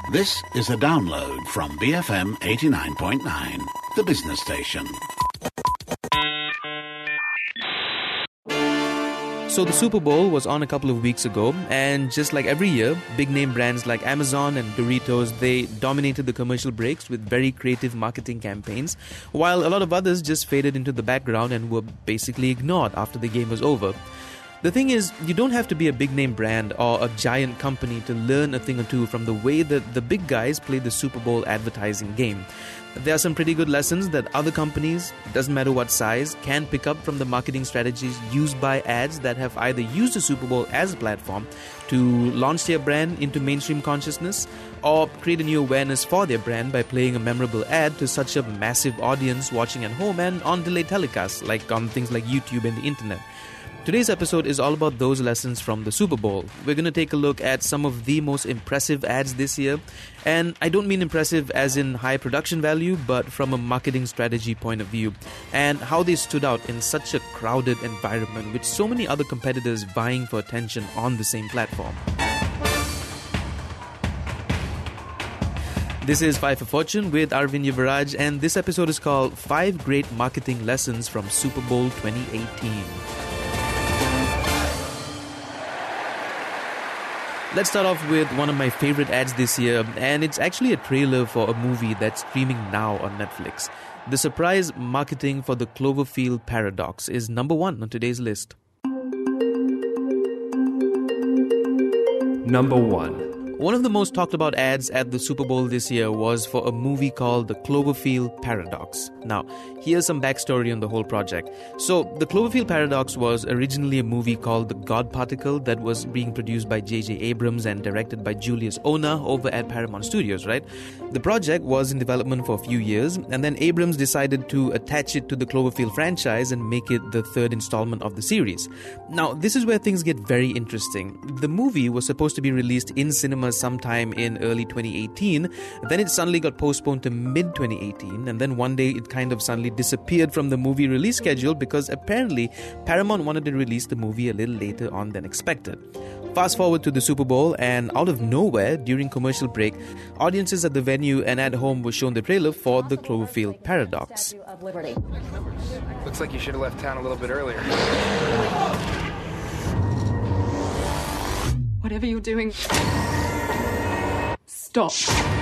This is a download from BFM 89.9, the business station. So the Super Bowl was on a couple of weeks ago, and just like every year, big-name brands like Amazon and Doritos, they dominated the commercial breaks with very creative marketing campaigns, while a lot of others just faded into the background and were basically ignored after the game was over. The thing is, you don't have to be a big-name brand or a giant company to learn a thing or two from the way that the big guys play the Super Bowl advertising game. There are some pretty good lessons that other companies, doesn't matter what size, can pick up from the marketing strategies used by ads that have either used the Super Bowl as a platform to launch their brand into mainstream consciousness or create a new awareness for their brand by playing a memorable ad to such a massive audience watching at home and on delayed telecasts like on things like YouTube and the internet. Today's episode is all about those lessons from the Super Bowl. We're going to take a look at some of the most impressive ads this year. And I don't mean impressive as in high production value, but from a marketing strategy point of view. And how they stood out in such a crowded environment with so many other competitors vying for attention on the same platform. This is 5 for Fortune with Arvind Yuvaraj, and this episode is called 5 Great Marketing Lessons from Super Bowl 2018. Let's start off with one of my favorite ads this year, and it's actually a trailer for a movie that's streaming now on Netflix. The surprise marketing for the Cloverfield Paradox is number 1 on today's list. Number 1. One of the most talked about ads at the Super Bowl this year was for a movie called The Cloverfield Paradox. Now, here's some backstory on the whole project. So, The Cloverfield Paradox was originally a movie called The God Particle that was being produced by J.J. Abrams and directed by Julius Onah over at Paramount Studios, right? The project was in development for a few years, and then Abrams decided to attach it to the Cloverfield franchise and make it the third installment of the series. Now, this is where things get very interesting. The movie was supposed to be released in cinemas sometime in early 2018. Then it suddenly got postponed to mid-2018, and then one day it kind of suddenly disappeared from the movie release schedule because apparently Paramount wanted to release the movie a little later on than expected. Fast forward to the Super Bowl, and out of nowhere, during commercial break, audiences at the venue and at home were shown the trailer for the Cloverfield Paradox. Looks like you should have left town a little bit earlier. Whatever you're doing, stop.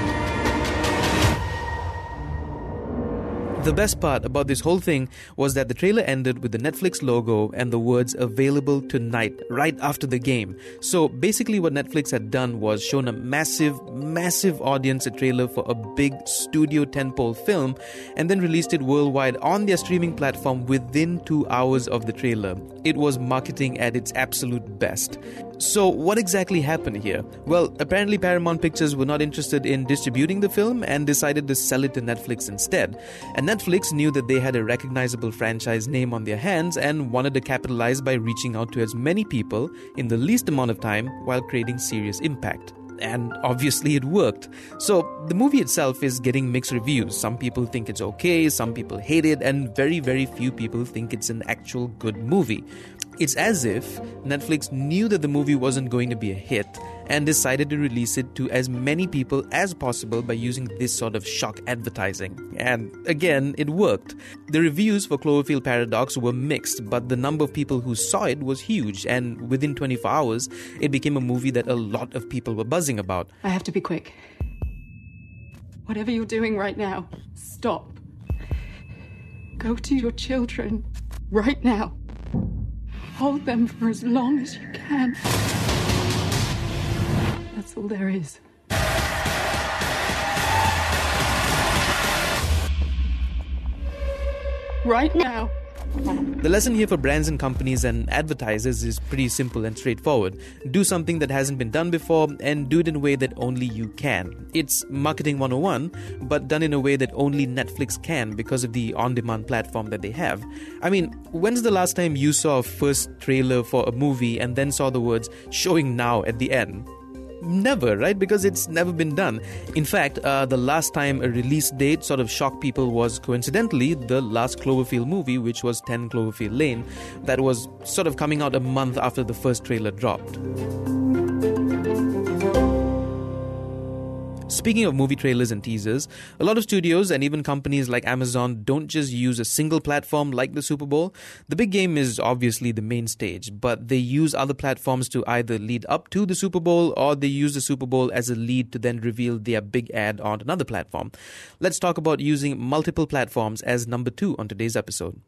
The best part about this whole thing was that the trailer ended with the Netflix logo and the words "available tonight" right after the game. So basically what Netflix had done was shown a massive audience a trailer for a big studio tentpole film and then released it worldwide on their streaming platform within 2 hours of the trailer. It was marketing at its absolute best. So what exactly happened here? Well, apparently Paramount Pictures were not interested in distributing the film and decided to sell it to Netflix instead. And Netflix knew that they had a recognizable franchise name on their hands and wanted to capitalize by reaching out to as many people in the least amount of time while creating serious impact. And obviously it worked. So the movie itself is getting mixed reviews. Some people think it's okay, some people hate it, and very, very few people think it's an actual good movie. It's as if Netflix knew that the movie wasn't going to be a hit and decided to release it to as many people as possible by using this sort of shock advertising. And again, it worked. The reviews for Cloverfield Paradox were mixed, but the number of people who saw it was huge, and within 24 hours, it became a movie that a lot of people were buzzing about. I have to be quick. Whatever you're doing right now, stop. Go to your children right now. Hold them for as long as you can. That's all there is. Right now. The lesson here for brands and companies and advertisers is pretty simple and straightforward. Do something that hasn't been done before and do it in a way that only you can. It's marketing 101, but done in a way that only Netflix can because of the on-demand platform that they have. I mean, when's the last time you saw a first trailer for a movie and then saw the words "showing now" at the end? Never, right? Because it's never been done. In fact, the last time a release date sort of shocked people was coincidentally the last Cloverfield movie, which was 10 Cloverfield Lane, that was sort of coming out a month after the first trailer dropped. Speaking of movie trailers and teasers, a lot of studios and even companies like Amazon don't just use a single platform like the Super Bowl. The big game is obviously the main stage, but they use other platforms to either lead up to the Super Bowl or they use the Super Bowl as a lead to then reveal their big ad on another platform. Let's talk about using multiple platforms as number 2 on today's episode.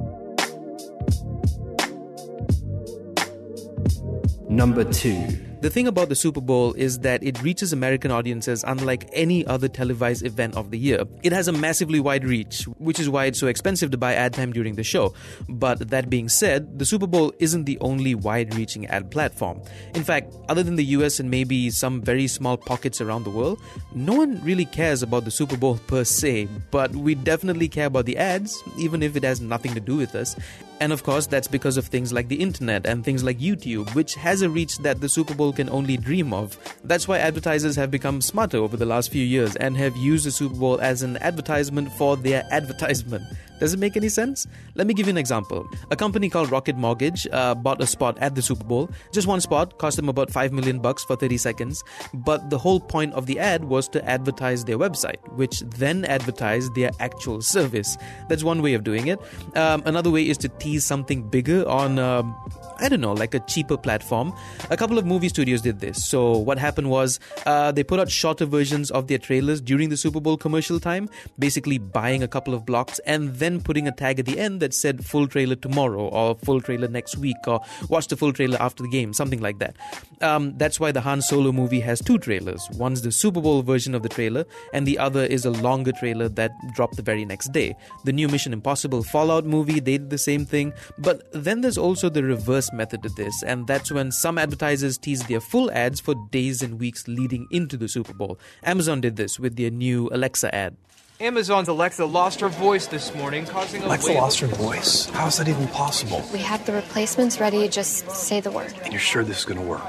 Number 2. The thing about the Super Bowl is that it reaches American audiences unlike any other televised event of the year. It has a massively wide reach, which is why it's so expensive to buy ad time during the show. But that being said, the Super Bowl isn't the only wide-reaching ad platform. In fact, other than the US and maybe some very small pockets around the world, no one really cares about the Super Bowl per se, but we definitely care about the ads, even if it has nothing to do with us. And of course, that's because of things like the internet and things like YouTube, which has a reach that the Super Bowl can only dream of. That's why advertisers have become smarter over the last few years and have used the Super Bowl as an advertisement for their advertisement. Does it make any sense? Let me give you an example. A company called Rocket Mortgage bought a spot at the Super Bowl. Just one spot, cost them about $5 million for 30 seconds. But the whole point of the ad was to advertise their website, which then advertised their actual service. That's one way of doing it. Another way is to tease something bigger on like a cheaper platform. A couple of movie studios did this. So what happened was they put out shorter versions of their trailers during the Super Bowl commercial time, basically buying a couple of blocks and then putting a tag at the end that said full trailer tomorrow or full trailer next week or watch the full trailer after the game, something like that. That's why the Han Solo movie has 2 trailers. One's the Super Bowl version of the trailer and the other is a longer trailer that dropped the very next day. The new Mission Impossible Fallout movie, they did the same thing. But then there's also the reverse method to this, and that's when some advertisers tease their full ads for days and weeks leading into the Super Bowl. Amazon did this with their new Alexa ad. Amazon's Alexa lost her voice this morning, causing a Alexa lost her voice? How is that even possible? We have the replacements ready. Just say the word. You're sure this is going to work?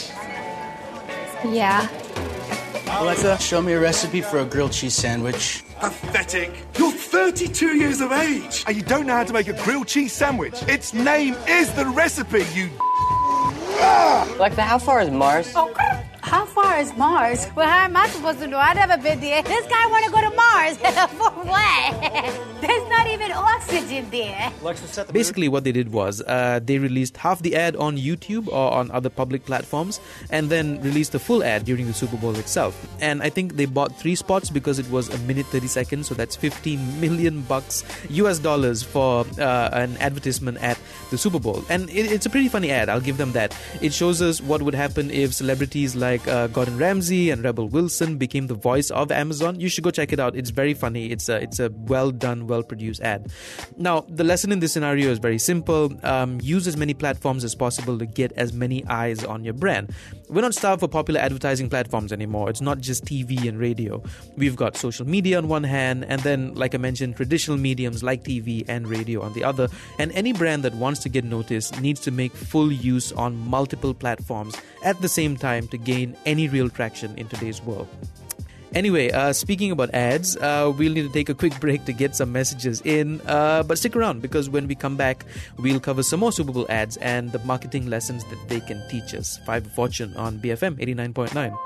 Yeah. Alexa, show me a recipe for a grilled cheese sandwich. Pathetic. You're 32 years of age and you don't know how to make a grilled cheese sandwich. Its name is the recipe, you... Alexa, how far is Mars? Oh, how far is Mars? Well, how am I supposed to know? I've never been there. This guy want to go to Mars. For what? There's not even oxygen there. Basically, what they did was they released half the ad on YouTube or on other public platforms and then released the full ad during the Super Bowl itself. And I think they bought 3 spots because it was a minute 30 seconds. So that's $15 million US dollars for an advertisement at the Super Bowl. And it's a pretty funny ad. I'll give them that. It shows us what would happen if celebrities like Gordon Ramsay and Rebel Wilson became the voice of Amazon. You should go check it out. It's very funny. It's a well done, well produced ad. Now, the lesson in this scenario is very simple. Use as many platforms as possible to get as many eyes on your brand. We're not starved for popular advertising platforms anymore. It's not just TV and radio. We've got social media on one hand, and then, like I mentioned, traditional mediums like TV and radio on the other. And any brand that wants to get noticed needs to make full use on multiple platforms at the same time to gain any real traction in today's world. Anyway, speaking about ads, we'll need to take a quick break to get some messages in. But stick around, because when we come back, we'll cover some more Super Bowl ads and the marketing lessons that they can teach us. 5 of Fortune on BFM 89.9.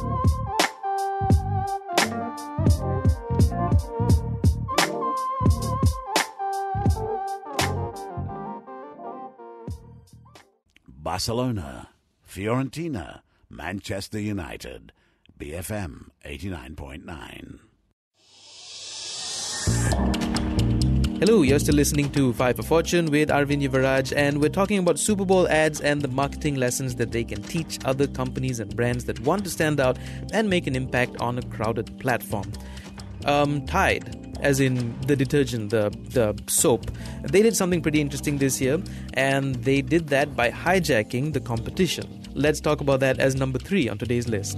Barcelona, Fiorentina, Manchester United, BFM 89.9. Hello, you're still listening to 5 for Fortune with Arvind Yuvaraj, and we're talking about Super Bowl ads and the marketing lessons that they can teach other companies and brands that want to stand out and make an impact on a crowded platform. Tide, as in the detergent, the soap, they did something pretty interesting this year, and they did that by hijacking the competition. Let's talk about that as number 3 on today's list.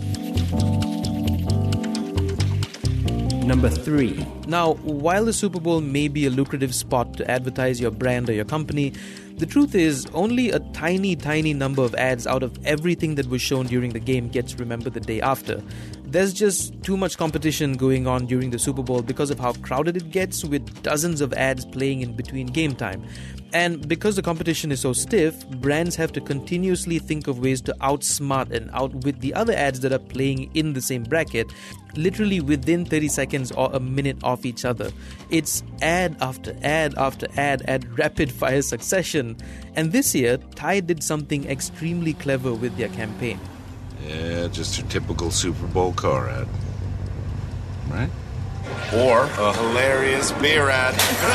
Number 3. Now, while the Super Bowl may be a lucrative spot to advertise your brand or your company, the truth is only a tiny number of ads out of everything that was shown during the game gets remembered the day after. There's just too much competition going on during the Super Bowl because of how crowded it gets with dozens of ads playing in between game time. And because the competition is so stiff, brands have to continuously think of ways to outsmart and outwit the other ads that are playing in the same bracket, literally within 30 seconds or a minute of each other. It's ad after ad after ad at rapid fire succession. And this year, Tide did something extremely clever with their campaign. Yeah, just your typical Super Bowl car ad. Right? Or a hilarious beer ad.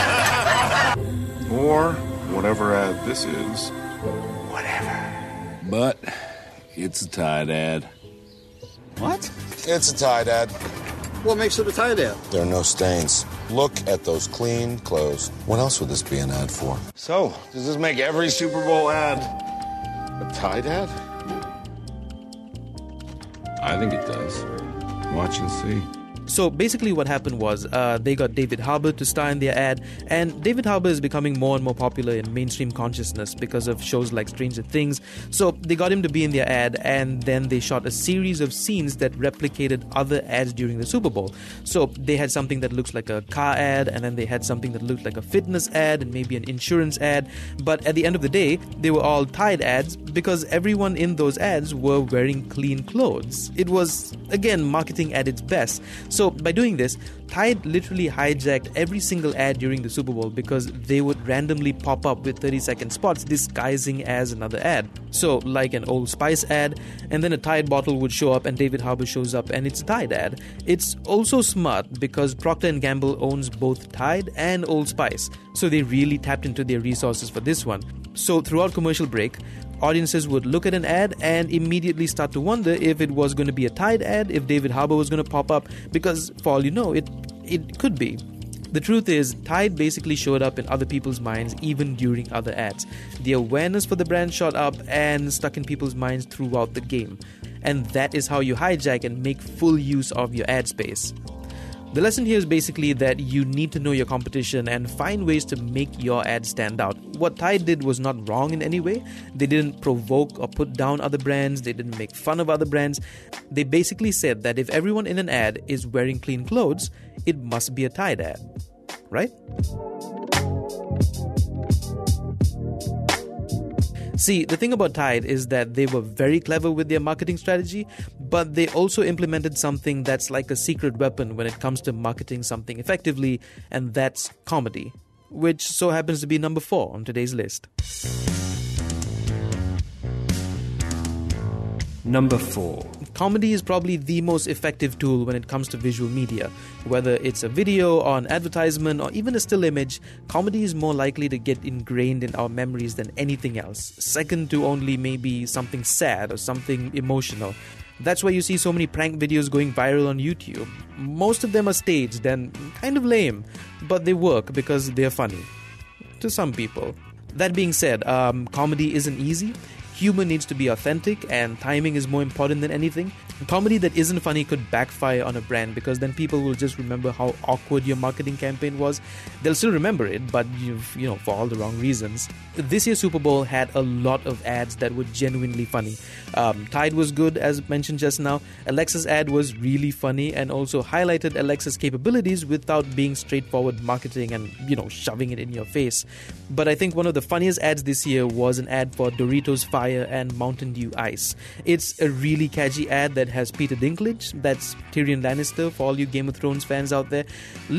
Or whatever ad this is. Whatever. But it's a Tide ad. What? It's a Tide ad. What makes it a Tide ad? There are no stains. Look at those clean clothes. What else would this be an ad for? So, does this make every Super Bowl ad a Tide ad? I think it does. Watch and see. So basically what happened was they got David Harbour to star in their ad, and David Harbour is becoming more and more popular in mainstream consciousness because of shows like Stranger Things. So they got him to be in their ad, and then they shot a series of scenes that replicated other ads during the Super Bowl. So they had something that looks like a car ad, and then they had something that looked like a fitness ad and maybe an insurance ad. But at the end of the day, they were all Tide ads because everyone in those ads were wearing clean clothes. It was, again, marketing at its best. So by doing this, Tide literally hijacked every single ad during the Super Bowl because they would randomly pop up with 30-second spots disguising as another ad. So like an Old Spice ad, and then a Tide bottle would show up and David Harbour shows up and it's a Tide ad. It's also smart because Procter & Gamble owns both Tide and Old Spice, so they really tapped into their resources for this one. So throughout commercial break, audiences would look at an ad and immediately start to wonder if it was going to be a Tide ad, if David Harbour was going to pop up, because for all you know, it could be. The truth is, Tide basically showed up in other people's minds even during other ads. The awareness for the brand shot up and stuck in people's minds throughout the game. And that is how you hijack and make full use of your ad space. The lesson here is basically that you need to know your competition and find ways to make your ad stand out. What Tide did was not wrong in any way. They didn't provoke or put down other brands. They didn't make fun of other brands. They basically said that if everyone in an ad is wearing clean clothes, it must be a Tide ad. Right? See, the thing about Tide is that they were very clever with their marketing strategy, but they also implemented something that's like a secret weapon when it comes to marketing something effectively, and that's comedy, which so happens to be number 4 on today's list. Number 4. Comedy is probably the most effective tool when it comes to visual media. Whether it's a video or an advertisement or even a still image, comedy is more likely to get ingrained in our memories than anything else, second to only maybe something sad or something emotional. That's why you see so many prank videos going viral on YouTube. Most of them are staged and kind of lame, but they work because they're funny. To some people. That being said, comedy isn't easy. Humor needs to be authentic, and timing is more important than anything. Comedy that isn't funny could backfire on a brand because then people will just remember how awkward your marketing campaign was. They'll still remember it, but for all the wrong reasons. This year's Super Bowl had a lot of ads that were genuinely funny. Tide was good, as mentioned just now. Alexa's ad was really funny and also highlighted Alexa's capabilities without being straightforward marketing and, shoving it in your face. But I think one of the funniest ads this year was an ad for Doritos Fire and Mountain Dew Ice. It's a really catchy ad that has Peter Dinklage, that's Tyrion Lannister for all you Game of Thrones fans out there,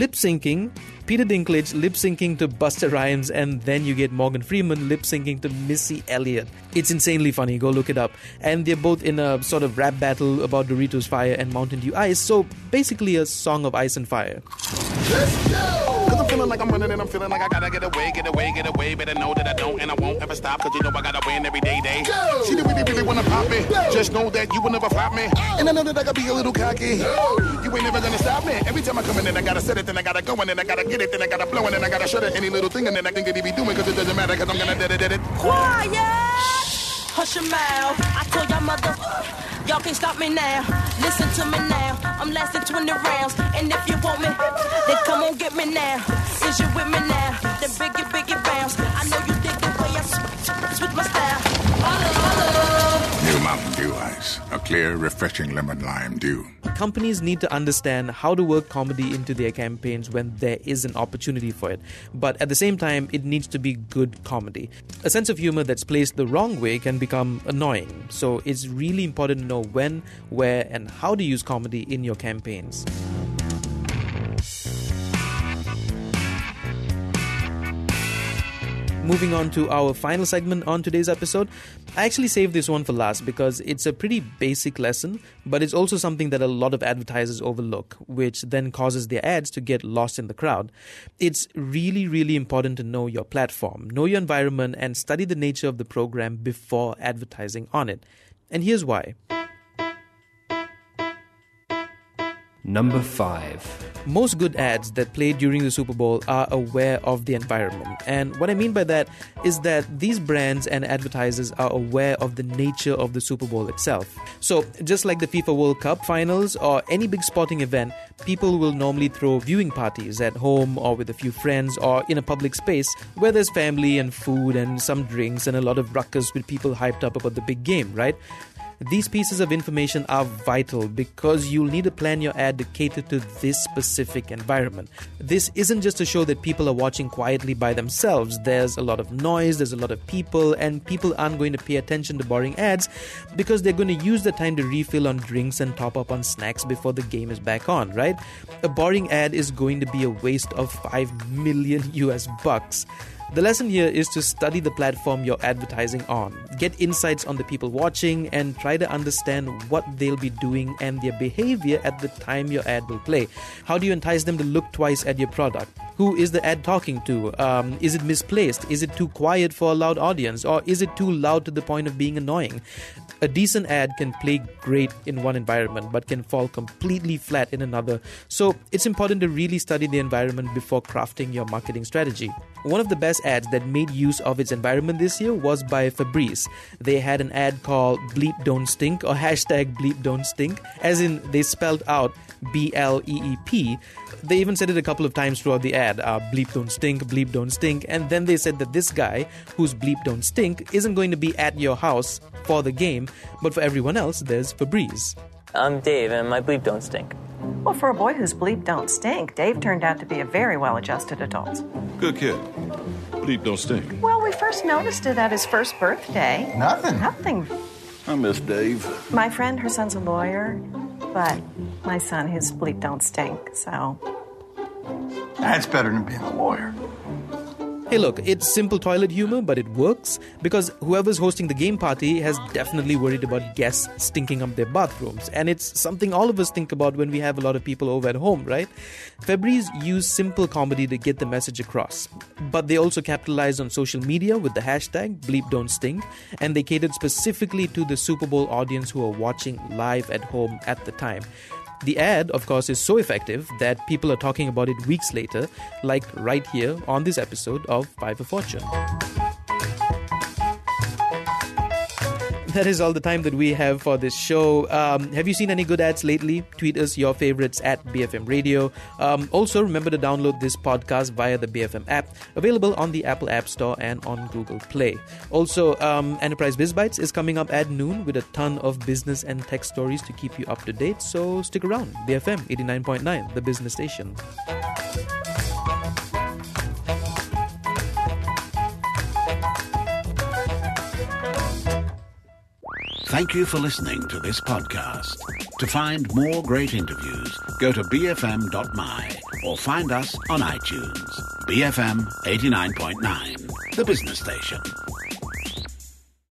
Peter Dinklage lip-syncing to Busta Rhymes, and then you get Morgan Freeman lip-syncing to Missy Elliott. It's insanely funny, go look it up. And they're both in a sort of rap battle about Doritos Fire and Mountain Dew Ice, so basically a song of ice and fire. Let's go! Cause I'm feeling like I'm running and I'm feeling like I gotta get away. Better know that I don't and I won't ever stop, cause you know I gotta win every day. Go! She really wanna pop me. Go! Just know that you will never flop me. Oh! And I know that I gotta be a little cocky. Oh! You ain't never gonna stop me. Every time I come in, I gotta set it, then I gotta go, and then I gotta get it, then I gotta blow, and then I gotta shut it. Any little thing, and then I think that he be doing, cause it doesn't matter, cause I'm gonna did it. Quiet! Hush your mouth. I told y'all mother, y'all can't stop me now. Listen to me now. I'm lasting 20 rounds. And if you want me, then come on get me now. Is you with me now? Then biggie bounce. I know you dig the way I switch my style. New Mountain Dew Ice. A clear, refreshing lemon lime dew. companies need to understand how to work comedy into their campaigns when there is an opportunity for it. But at the same time, it needs to be good comedy. A sense of humor that's placed the wrong way can become annoying. So it's really important to know when, where, and how to use comedy in your campaigns. Moving on to our final segment on today's episode. I actually saved this one for last because it's a pretty basic lesson, but it's also something that a lot of advertisers overlook, which then causes their ads to get lost in the crowd. It's really, really important to know your platform, know your environment, and study the nature of the program before advertising on it. And here's why. Number 5. Most good ads that play during the Super Bowl are aware of the environment. And what I mean by that is that these brands and advertisers are aware of the nature of the Super Bowl itself. So just like the FIFA World Cup finals or any big sporting event, people will normally throw viewing parties at home or with a few friends or in a public space where there's family and food and some drinks and a lot of ruckus with people hyped up about the big game, right? These pieces of information are vital because you'll need to plan your ad to cater to this specific environment. This isn't just a show that people are watching quietly by themselves. There's a lot of noise, there's a lot of people, and people aren't going to pay attention to boring ads because they're going to use the time to refill on drinks and top up on snacks before the game is back on, right? A boring ad is going to be a waste of $5 million US. The lesson here is to study the platform you're advertising on. Get insights on the people watching and try to understand what they'll be doing and their behavior at the time your ad will play. How do you entice them to look twice at your product? Who is the ad talking to? Is it misplaced? Is it too quiet for a loud audience? Or is it too loud to the point of being annoying? A decent ad can play great in one environment but can fall completely flat in another. So it's important to really study the environment before crafting your marketing strategy. One of the best ads that made use of its environment this year was by Febreze. They had an ad called Bleep Don't Stink or hashtag Bleep Don't Stink, as in they spelled out BLEEP. They even said it a couple of times throughout the ad, bleep don't stink, and then they said that this guy, who's bleep don't stink, isn't going to be at your house for the game, but for everyone else, there's Febreze. I'm Dave, and my bleep don't stink. Well, for a boy whose bleep don't stink, Dave turned out to be a very well-adjusted adult. Good kid. Bleep don't stink. Well, we first noticed it at his first birthday. Nothing. I miss Dave. My friend, her son's a lawyer, but my son, his bleep don't stink, so... That's better than being a lawyer. Hey look, it's simple toilet humor, but it works because whoever's hosting the game party has definitely worried about guests stinking up their bathrooms. And it's something all of us think about when we have a lot of people over at home, right? Febreze used simple comedy to get the message across. But they also capitalized on social media with the hashtag #BleepDon'tStink, and they catered specifically to the Super Bowl audience who are watching live at home at the time. The ad, of course, is so effective that people are talking about it weeks later, like right here on this episode of Five of Fortune. That is all the time that we have for this show. Have you seen any good ads lately? Tweet us your favorites at BFM Radio. Also, remember to download this podcast via the BFM app, available on the Apple App Store and on Google Play. Also, Enterprise Biz Bites is coming up at noon with a ton of business and tech stories to keep you up to date. So stick around. BFM 89.9, the business station. Thank you for listening to this podcast. To find more great interviews, go to bfm.my or find us on iTunes. BFM 89.9, the business station.